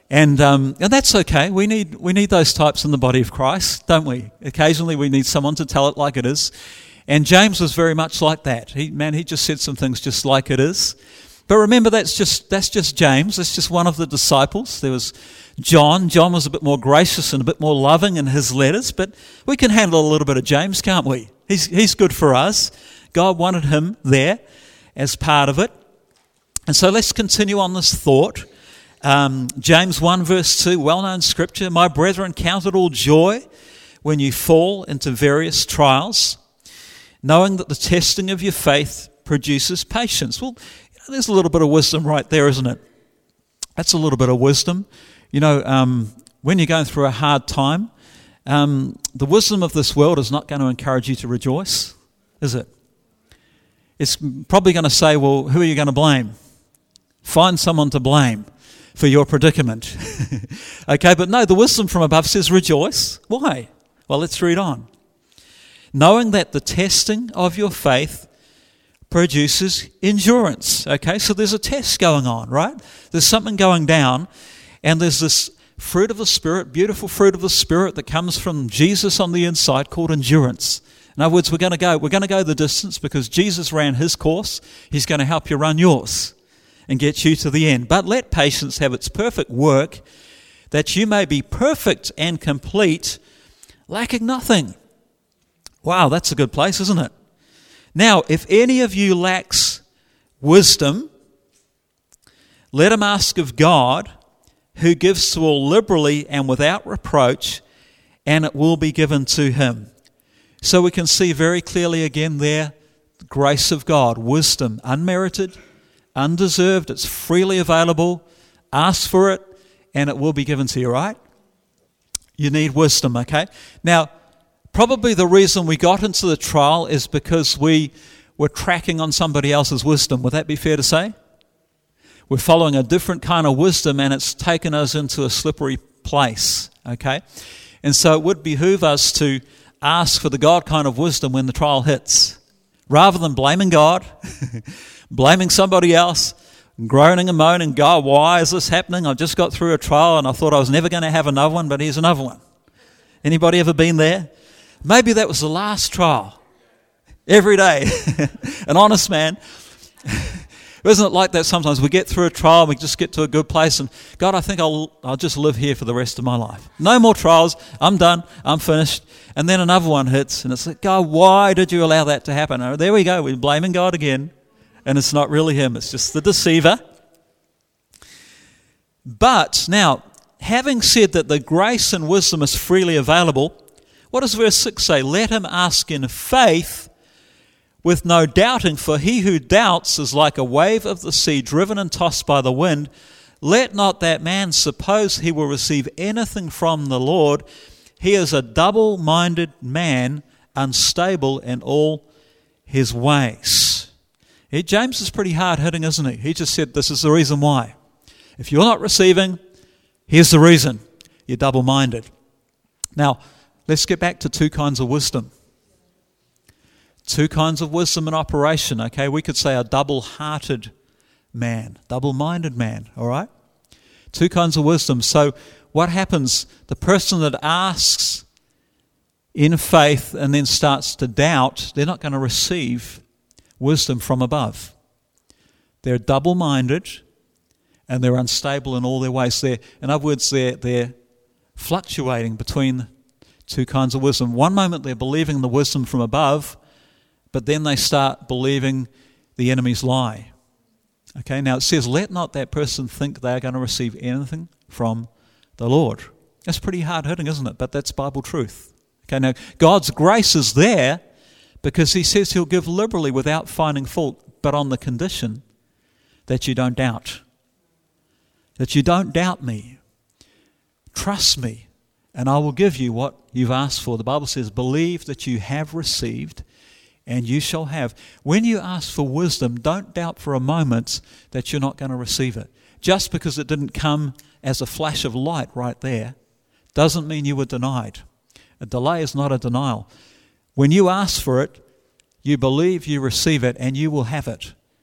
Speaker 1: And um, and that's okay. We need we need those types in the body of Christ, don't we? Occasionally we need someone to tell it like it is. And James was very much like that. He man, he just said some things just like it is. But remember, that's just that's just James. That's just one of the disciples. There was John. John was a bit more gracious and a bit more loving in his letters. But we can handle a little bit of James, can't we? He's he's good for us. God wanted him there as part of it. And so let's continue on this thought. Um, James one verse two, well-known scripture. My brethren, count it all joy when you fall into various trials, knowing that the testing of your faith produces patience. Well, you know, there's a little bit of wisdom right there, isn't it? That's a little bit of wisdom. You know, um, when you're going through a hard time, um, the wisdom of this world is not going to encourage you to rejoice, is it? It's probably going to say, well, who are you going to blame? Find someone to blame for your predicament. Okay, but no, the wisdom from above says rejoice. Why? Well, let's read on. Knowing that the testing of your faith produces endurance. Okay, so there's a test going on, right? There's something going down, and there's this fruit of the Spirit, beautiful fruit of the Spirit that comes from Jesus on the inside called endurance. In other words, we're going to go, we're going to go the distance because Jesus ran his course. He's going to help you run yours and get you to the end. But let patience have its perfect work, that you may be perfect and complete, lacking nothing. Wow, that's a good place, isn't it? Now, if any of you lacks wisdom, let him ask of God, who gives to all liberally and without reproach, and it will be given to him. So we can see very clearly again there, the grace of God, wisdom, unmerited, undeserved, it's freely available. Ask for it and it will be given to you, right? You need wisdom, okay? Now, probably the reason we got into the trial is because we were tracking on somebody else's wisdom. Would that be fair to say? We're following a different kind of wisdom and it's taken us into a slippery place, okay? And so it would behoove us to ask for the God kind of wisdom when the trial hits, rather than blaming God, blaming somebody else, groaning and moaning, God, why is this happening? I just got through a trial and I thought I was never going to have another one, but here's another one. Anybody ever been there? Maybe that was the last trial. Every day. An honest man. Isn't it like that sometimes? We get through a trial, we just get to a good place and God, I think I'll I'll just live here for the rest of my life. No more trials. I'm done. I'm finished. And then another one hits and it's like, God, why did you allow that to happen? Oh, there we go. We're blaming God again. And it's not really him. It's just the deceiver. But now, having said that the grace and wisdom is freely available, what does verse six say? Let him ask in faith with no doubting, for he who doubts is like a wave of the sea driven and tossed by the wind. Let not that man suppose he will receive anything from the Lord. He is a double-minded man, unstable in all his ways. He, James is pretty hard-hitting, isn't he? He just said this is the reason why. If you're not receiving, here's the reason. You're double-minded. Now, let's get back to two kinds of wisdom. Two kinds of wisdom in operation, okay? We could say a double-hearted man, double-minded man, all right? Two kinds of wisdom. So what happens? The person that asks in faith and then starts to doubt, they're not going to receive wisdom from above. They're double-minded and they're unstable in all their ways. They're, in other words, they're, they're fluctuating between two kinds of wisdom. One moment they're believing the wisdom from above, but then they start believing the enemy's lie. Okay, now it says, let not that person think they are going to receive anything from the Lord. That's pretty hard-hitting, isn't it? But that's Bible truth. Okay, now God's grace is there because he says he'll give liberally without finding fault, but on the condition that you don't doubt. That you don't doubt me. Trust me, and I will give you what you've asked for. The Bible says, believe that you have received and you shall have. When you ask for wisdom, don't doubt for a moment that you're not going to receive it. Just because it didn't come as a flash of light right there doesn't mean you were denied. A delay is not a denial. When you ask for it, you believe you receive it and you will have it.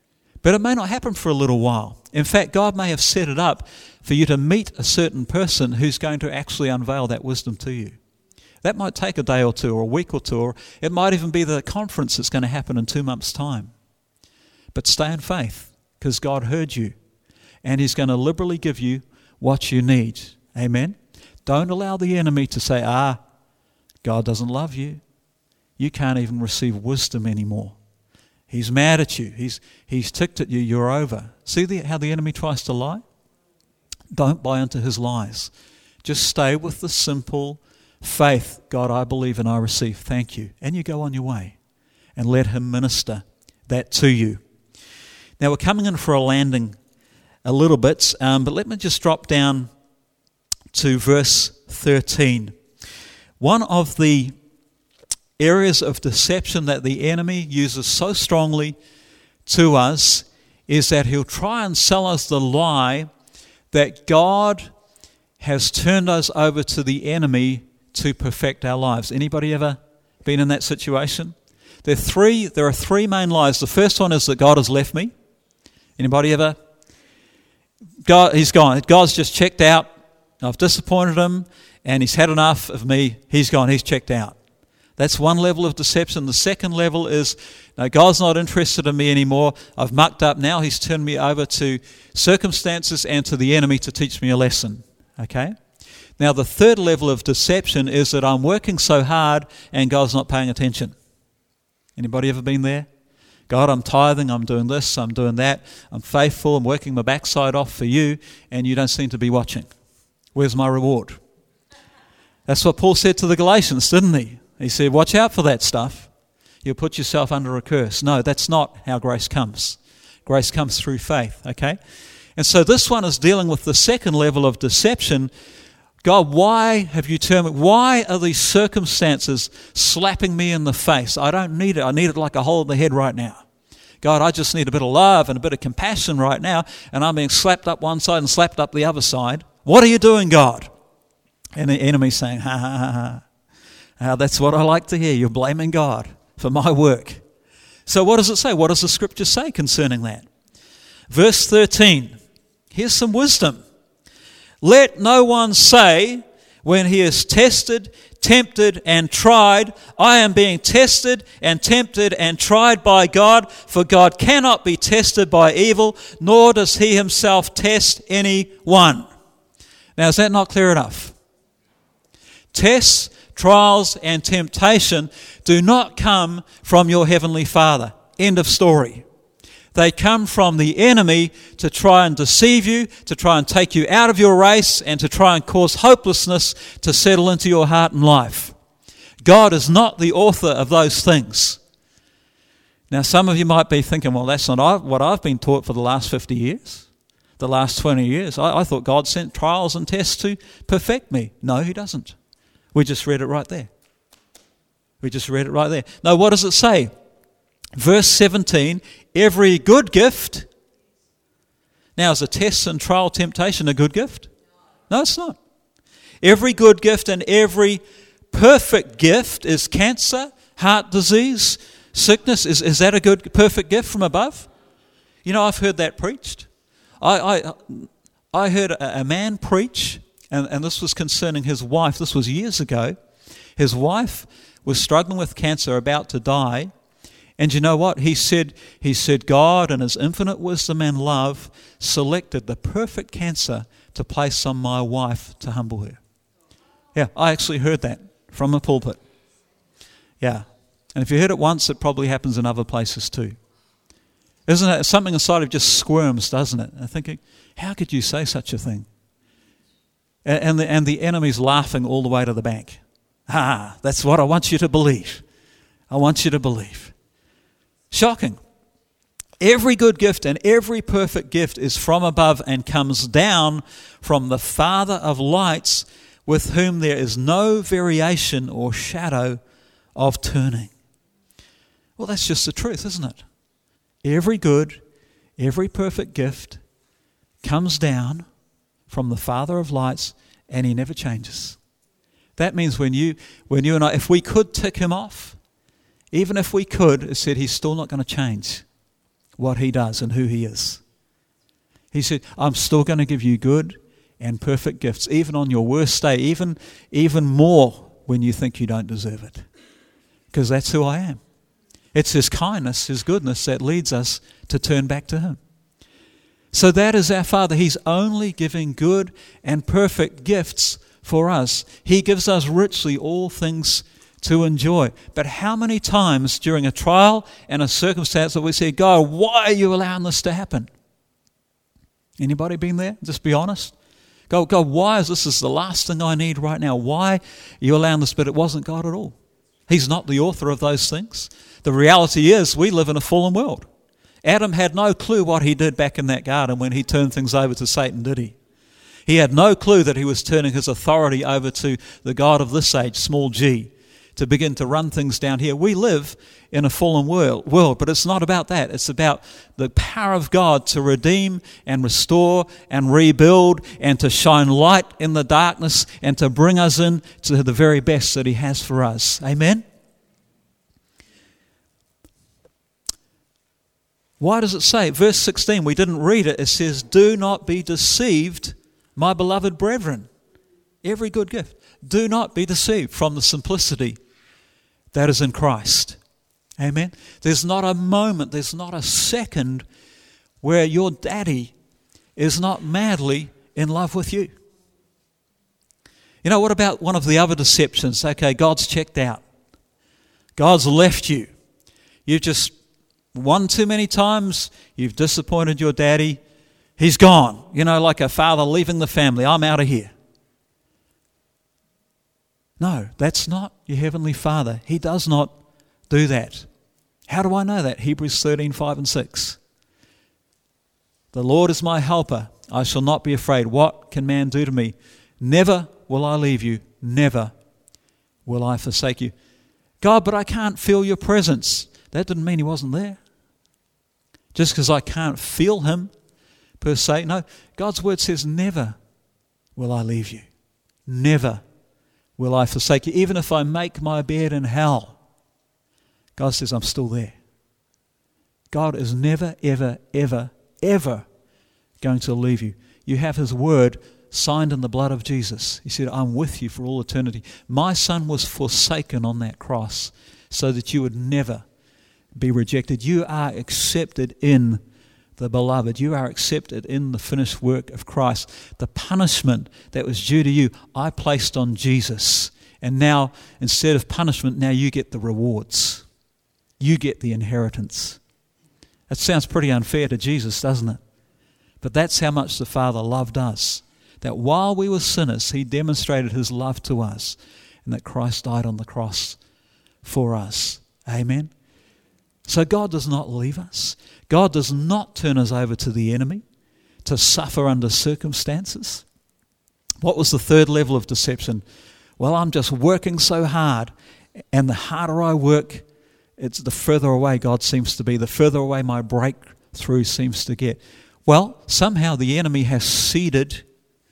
Speaker 1: But it may not happen for a little while. In fact, God may have set it up for you to meet a certain person who's going to actually unveil that wisdom to you. That might take a day or two or a week or two, or it might even be the conference that's going to happen in two months' time. But stay in faith, because God heard you, and He's going to liberally give you what you need. Amen? Don't allow the enemy to say, ah, God doesn't love you. You can't even receive wisdom anymore. He's mad at you. He's he's ticked at you. You're over. See the, how the enemy tries to lie? Don't buy into his lies. Just stay with the simple faith. God, I believe and I receive. Thank you. And you go on your way. And let Him minister that to you. Now we're coming in for a landing a little bit, um, but let me just drop down to verse thirteen. One of the areas of deception that the enemy uses so strongly to us is that he'll try and sell us the lie that God has turned us over to the enemy to perfect our lives. Anybody ever been in that situation? There are three, there are three main lies. The first one is that God has left me. Anybody ever? God, he's gone. God's just checked out. I've disappointed Him and He's had enough of me. He's gone. He's checked out. That's one level of deception. The second level is, no, God's not interested in me anymore. I've mucked up. Now He's turned me over to circumstances and to the enemy to teach me a lesson. Okay? Now the third level of deception is that I'm working so hard and God's not paying attention. Anybody ever been there? God, I'm tithing, I'm doing this, I'm doing that, I'm faithful, I'm working my backside off for you, and you don't seem to be watching. Where's my reward? That's what Paul said to the Galatians, didn't he? He said, watch out for that stuff. You'll put yourself under a curse. No, that's not how grace comes. Grace comes through faith, okay? And so this one is dealing with the second level of deception. God, why have you turned me? Why are these circumstances slapping me in the face? I don't need it. I need it like a hole in the head right now. God, I just need a bit of love and a bit of compassion right now, and I'm being slapped up one side and slapped up the other side. What are you doing, God? And the enemy's saying, ha, ha, ha, ha. Uh, that's what I like to hear. You're blaming God for my work. So what does it say? What does the Scripture say concerning that? Verse thirteen. Here's some wisdom. Let no one say when he is tested, tempted, and tried, I am being tested and tempted and tried by God, for God cannot be tested by evil, nor does He Himself test anyone. Now, is that not clear enough? Tests, trials, and temptation do not come from your Heavenly Father. End of story. They come from the enemy to try and deceive you, to try and take you out of your race, and to try and cause hopelessness to settle into your heart and life. God is not the author of those things. Now, some of you might be thinking, well, that's not what I've been taught for the last fifty years, the last twenty years. I, I thought God sent trials and tests to perfect me. No, He doesn't. We just read it right there. We just read it right there. No, what does it say? Verse seventeen, every good gift. Now, is a test and trial temptation a good gift? No, it's not. Every good gift and every perfect gift is cancer, heart disease, sickness. Is, is that a good, perfect gift from above? You know, I've heard that preached. I I, I heard a, a man preach, and, and this was concerning his wife. This was years ago. His wife was struggling with cancer, about to die. And you know what? He said, he said God in His infinite wisdom and love selected the perfect cancer to place on my wife to humble her. Yeah, I actually heard that from a pulpit. Yeah. And if you heard it once, it probably happens in other places too. Isn't it? Something inside of just squirms, doesn't it? And thinking, how could you say such a thing? And, and, the, and the enemy's laughing all the way to the bank. Ah, that's what I want you to believe. I want you to believe. Shocking. Every good gift and every perfect gift is from above and comes down from the Father of lights, with whom there is no variation or shadow of turning. Well, that's just the truth, isn't it? Every good, every perfect gift comes down from the Father of lights, and He never changes. That means when you, when you and I, if we could tick Him off, even if we could, it said He's still not going to change. what he does and who he is. He said, I'm still going to give you good and perfect gifts, even on your worst day, even, even more when you think you don't deserve it. Because that's who I am. It's his kindness, his goodness that leads us to turn back to him. So that is our Father. He's only giving good and perfect gifts for us. He gives us richly all things to enjoy. But how many times during a trial and a circumstance that we say, God, why are you allowing this to happen? Anybody been there? Just be honest. God, God, why is this, this is the last thing I need right now? Why are you allowing this? But it wasn't God at all. He's not the author of those things. The reality is we live in a fallen world. Adam had no clue what he did back in that garden when he turned things over to Satan, did he? He had no clue that he was turning his authority over to the God of this age, small g, to begin to run things down here. We live in a fallen world, world, but it's not about that. It's about the power of God to redeem and restore and rebuild and to shine light in the darkness and to bring us in to the very best that he has for us. Amen? Why does it say? Verse sixteen, we didn't read it. It says, do not be deceived, my beloved brethren. Every good gift. Do not be deceived from the simplicity that is in Christ. Amen. There's not a moment, there's not a second where your daddy is not madly in love with you. You know, what about one of the other deceptions? Okay, God's checked out. God's left you. You've just won too many times. You've disappointed your daddy. He's gone. You know, like a father leaving the family. I'm out of here. No, that's not your Heavenly Father. He does not do that. How do I know that? Hebrews thirteen, five and six. The Lord is my helper. I shall not be afraid. What can man do to me? Never will I leave you. Never will I forsake you. God, but I can't feel your presence. That didn't mean he wasn't there. Just because I can't feel him per se. No, God's word says never will I leave you. Never will I forsake you. Even if I make my bed in hell, God says I'm still there. God is never, ever, ever, ever going to leave you. You have his word signed in the blood of Jesus. He said, I'm with you for all eternity. My son was forsaken on that cross so that you would never be rejected. You are accepted in the beloved. You are accepted in the finished work of Christ. The punishment that was due to you, I placed on Jesus. And now, instead of punishment, now you get the rewards. You get the inheritance. That sounds pretty unfair to Jesus, doesn't it? But that's how much the Father loved us. That while we were sinners, he demonstrated his love to us. And that Christ died on the cross for us. Amen? So God does not leave us. God does not turn us over to the enemy to suffer under circumstances. What was the third level of deception? Well, I'm just working so hard, and the harder I work, it's the further away God seems to be, the further away my breakthrough seems to get. Well, somehow the enemy has seeded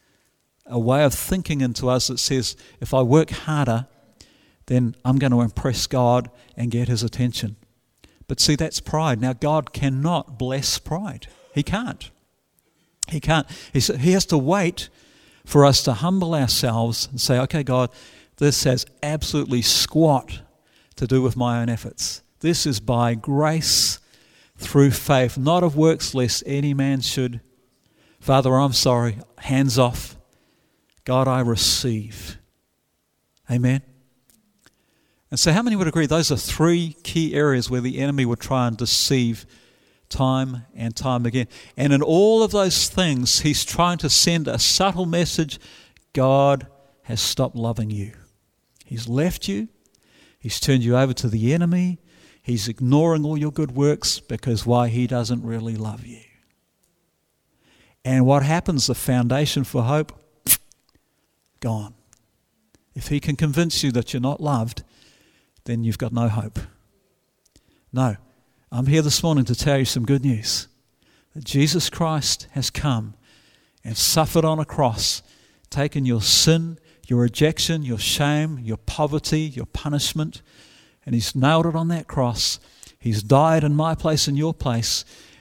Speaker 1: a way of thinking into us that says, if I work harder, then I'm going to impress God and get his attention. But see, that's pride. Now, God cannot bless pride. He can't. He can't. He he has to wait for us to humble ourselves and say, okay, God, this has absolutely squat to do with my own efforts. This is by grace through faith, not of works, lest any man should. Father, I'm sorry. Hands off. God, I receive. Amen. And so how many would agree those are three key areas where the enemy would try and deceive time and time again? And in all of those things, he's trying to send a subtle message. God has stopped loving you. He's left you. He's turned you over to the enemy. He's ignoring all your good works because why? He doesn't really love you. And what happens? The foundation for hope, gone. If he can convince you that you're not loved, then you've got no hope. No, I'm here this morning to tell you some good news. That Jesus Christ has come and suffered on a cross, taken your sin, your rejection, your shame, your poverty, your punishment, and he's nailed it on that cross. He's died in my place and your place.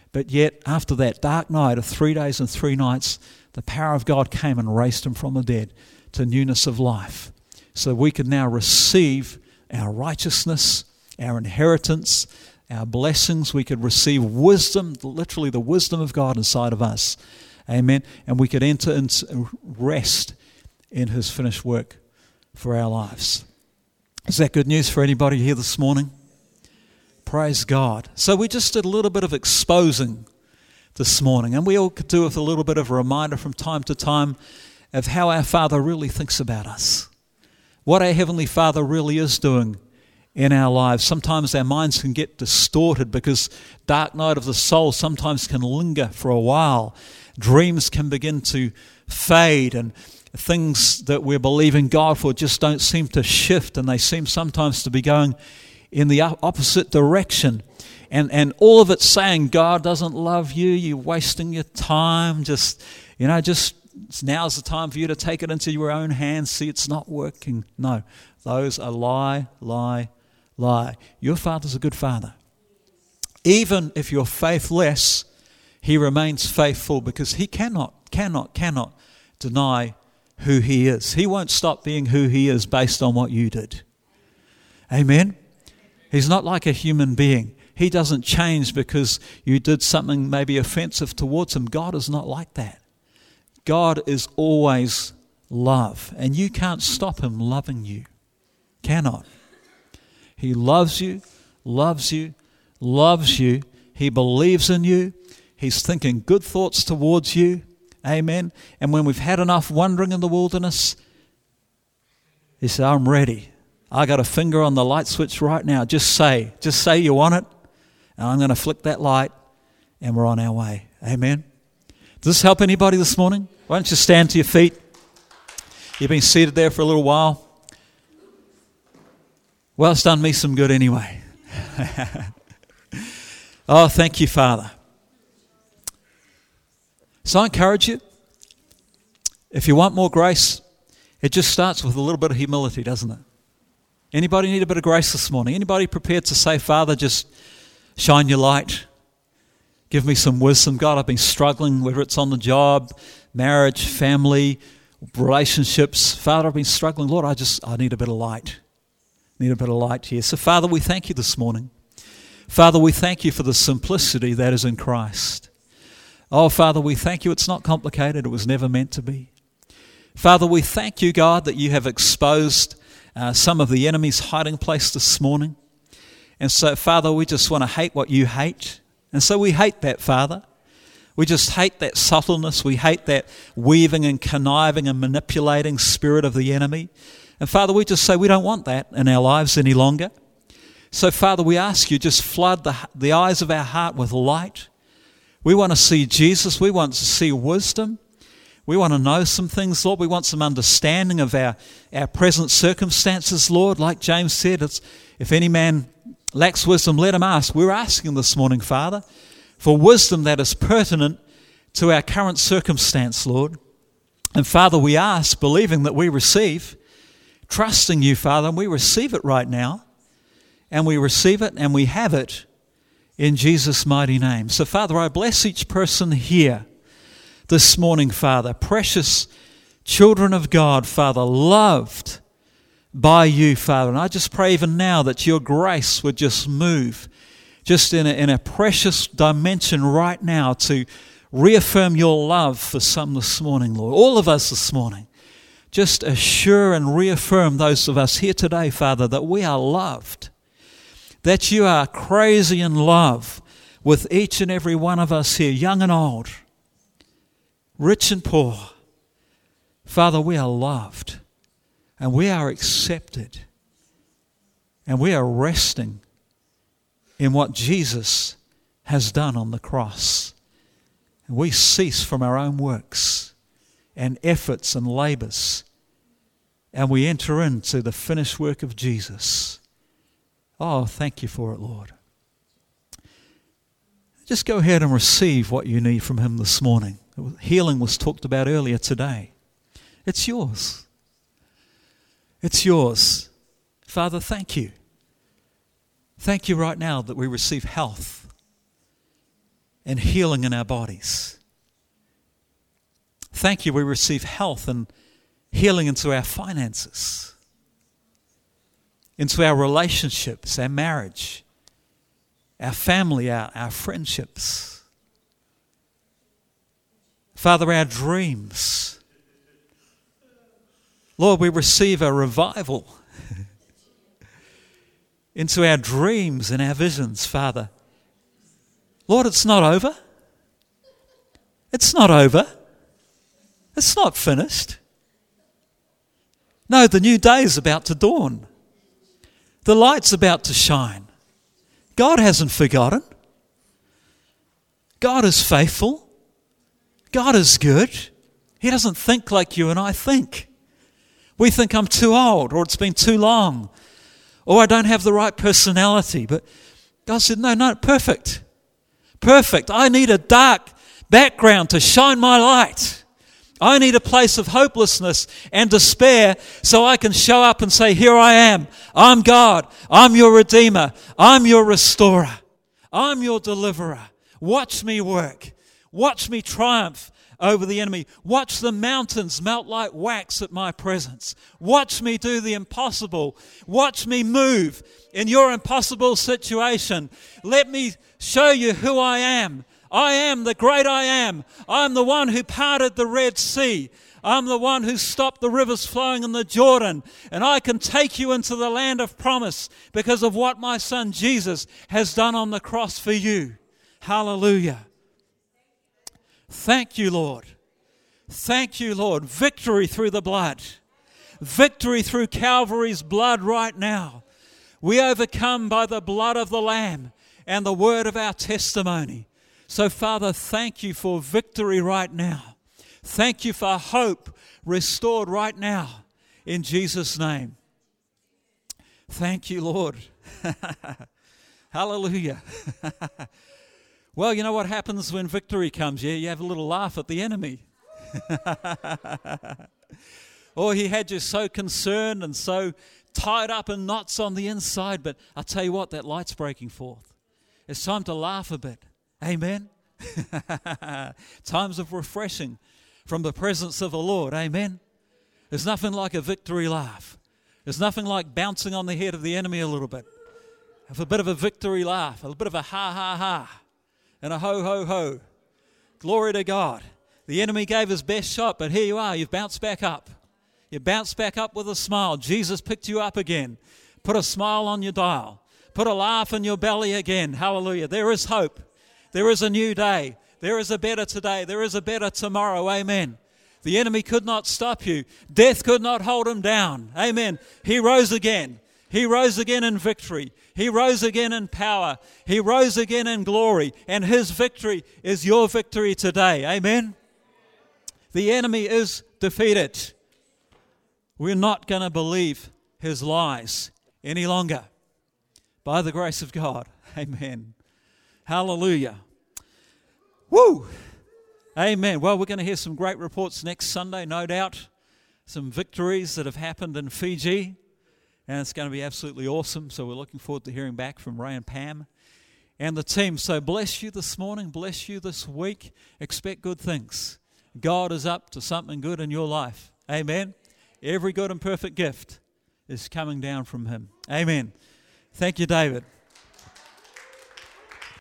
Speaker 1: But yet, after that dark night of three days and three nights, the power of God came and raised him from the dead to newness of life. So we can now receive our righteousness, our inheritance, our blessings. We could receive wisdom, literally the wisdom of God inside of us. Amen. And we could enter into rest in his finished work for our lives. Is that good news for anybody here this morning? Praise God. So we just did a little bit of exposing this morning, and we all could do with a little bit of a reminder from time to time of how our Father really thinks about us, what our Heavenly Father really is doing in our lives. Sometimes our minds can get distorted because dark night of the soul sometimes can linger for a while. Dreams can begin to fade, and things that we're believing God for just don't seem to shift, and they seem sometimes to be going in the opposite direction. And and all of it saying, God doesn't love you, you're wasting your time, just, you know, just now's the time for you to take it into your own hands, see it's not working. No, those are lie, lie, lie. Your Father's a good Father. Even if you're faithless, he remains faithful because he cannot, cannot, cannot deny who he is. He won't stop being who he is based on what you did. Amen? He's not like a human being. He doesn't change because you did something maybe offensive towards him. God is not like that. God is always love, and you can't stop him loving you. Cannot. He loves you, loves you, loves you. He believes in you. He's thinking good thoughts towards you. Amen. And when we've had enough wandering in the wilderness, he said, I'm ready. I got a finger on the light switch right now. Just say, just say you want it, and I'm going to flick that light, and we're on our way. Amen. Does this help anybody this morning? Why don't you stand to your feet? You've been seated there for a little while. Well, it's done me some good anyway. Oh, thank you, Father. So I encourage you, if you want more grace, it just starts with a little bit of humility, doesn't it? Anybody need a bit of grace this morning? Anybody prepared to say, Father, just shine your light? Give me some wisdom. God, I've been struggling, whether it's on the job, marriage, family, relationships. Father, I've been struggling. Lord, I just, I need a bit of light. Need a bit of light here. So Father, we thank you this morning. Father, we thank you for the simplicity that is in Christ. Oh, Father, we thank you. It's not complicated. It was never meant to be. Father, we thank you, God, that you have exposed uh, some of the enemy's hiding place this morning. And so, Father, we just want to hate what you hate. And so we hate that, Father. We just hate that subtleness. We hate that weaving and conniving and manipulating spirit of the enemy. And Father, we just say we don't want that in our lives any longer. So, Father, we ask you, just flood the, the eyes of our heart with light. We want to see Jesus. We want to see wisdom. We want to know some things, Lord. We want some understanding of our, our present circumstances, Lord. Like James said, it's, if any man lacks wisdom, let him ask. We're asking this morning, Father, for wisdom that is pertinent to our current circumstance, Lord. And Father, we ask, believing that we receive, trusting you, Father, and we receive it right now. And we receive it and we have it in Jesus' mighty name. So, Father, I bless each person here this morning, Father. Precious children of God, Father, loved by you, Father. And I just pray even now that your grace would just move just in a, in a precious dimension right now to reaffirm your love for some this morning, Lord. All of us this morning. Just assure and reaffirm those of us here today, Father, that we are loved. That you are crazy in love with each and every one of us here, young and old, rich and poor. Father, we are loved and we are accepted and we are resting in what Jesus has done on the cross. And we cease from our own works and efforts and labors, and we enter into the finished work of Jesus. Oh, thank you for it, Lord. Just go ahead and receive what you need from him this morning. Healing was talked about earlier today. It's yours. It's yours. Father, thank you. Thank you right now that we receive health. and healing in our bodies. Thank you, we receive health and healing into our finances, into our relationships, our marriage, our family, our, our friendships. Father, our dreams. Lord, we receive a revival into our dreams and our visions, Father. Lord, it's not over. It's not over. It's not finished. No, the new day is about to dawn. The light's about to shine. God hasn't forgotten. God is faithful. God is good. He doesn't think like you and I think. We think I'm too old, or it's been too long, or I don't have the right personality. But God said, no, no, perfect. Perfect. I need a dark background to shine my light. I need a place of hopelessness and despair so I can show up and say, here I am. I'm God. I'm your Redeemer. I'm your Restorer. I'm your Deliverer. Watch me work. Watch me triumph over the enemy. Watch the mountains melt like wax at my presence. Watch me do the impossible. Watch me move in your impossible situation. Let me show you who I am. I am the great I am. I'm the one who parted the Red Sea. I'm the one who stopped the rivers flowing in the Jordan. And I can take you into the land of promise because of what my son Jesus has done on the cross for you. Hallelujah. Thank you, Lord. Thank you, Lord. Victory through the blood. Victory through Calvary's blood right now. We overcome by the blood of the Lamb and the word of our testimony. So, Father, thank you for victory right now. Thank you for hope restored right now in Jesus' name. Thank you, Lord. Hallelujah. Well, you know what happens when victory comes? Yeah, you have a little laugh at the enemy. Or he had you so concerned and so tied up in knots on the inside. But I'll tell you what, that light's breaking forth. It's time to laugh a bit. Amen. Times of refreshing from the presence of the Lord. Amen. There's nothing like a victory laugh. There's nothing like bouncing on the head of the enemy a little bit. Have a bit of a victory laugh, a bit of a ha ha ha, and a ho ho ho. Glory to God. The enemy gave his best shot, but here you are. You've bounced back up. You bounced back up with a smile. Jesus picked you up again. Put a smile on your dial. Put a laugh in your belly again. Hallelujah. There is hope. There is a new day. There is a better today. There is a better tomorrow. Amen. The enemy could not stop you. Death could not hold him down. Amen. He rose again. He rose again in victory. He rose again in power. He rose again in glory. And his victory is your victory today. Amen. The enemy is defeated. We're not going to believe his lies any longer. By the grace of God. Amen. Hallelujah. Woo! Amen. Well, we're going to hear some great reports next Sunday, no doubt. Some victories that have happened in Fiji. And it's going to be absolutely awesome. So we're looking forward to hearing back from Ray and Pam and the team. So bless you this morning. Bless you this week. Expect good things. God is up to something good in your life. Amen. Every good and perfect gift is coming down from him. Amen. Thank you, David.